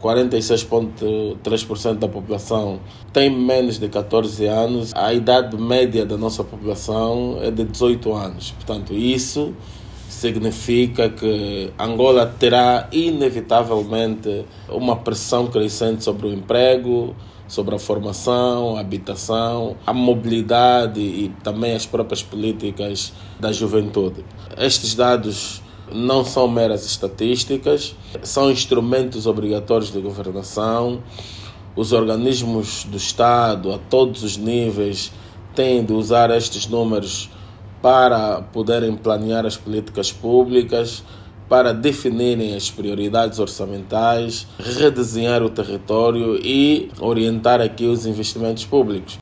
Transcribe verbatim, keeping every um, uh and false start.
quarenta e seis vírgula três por cento da população tem menos de catorze anos, a idade média da nossa população é de dezoito anos. Portanto, isso significa que Angola terá inevitavelmente uma pressão crescente sobre o emprego, sobre a formação, a habitação, a mobilidade e também as próprias políticas da juventude. Estes dados não são meras estatísticas, são instrumentos obrigatórios de governação. Os organismos do Estado, a todos os níveis, têm de usar estes números para poderem planear as políticas públicas, para definirem as prioridades orçamentais, redesenhar o território e orientar aqui os investimentos públicos.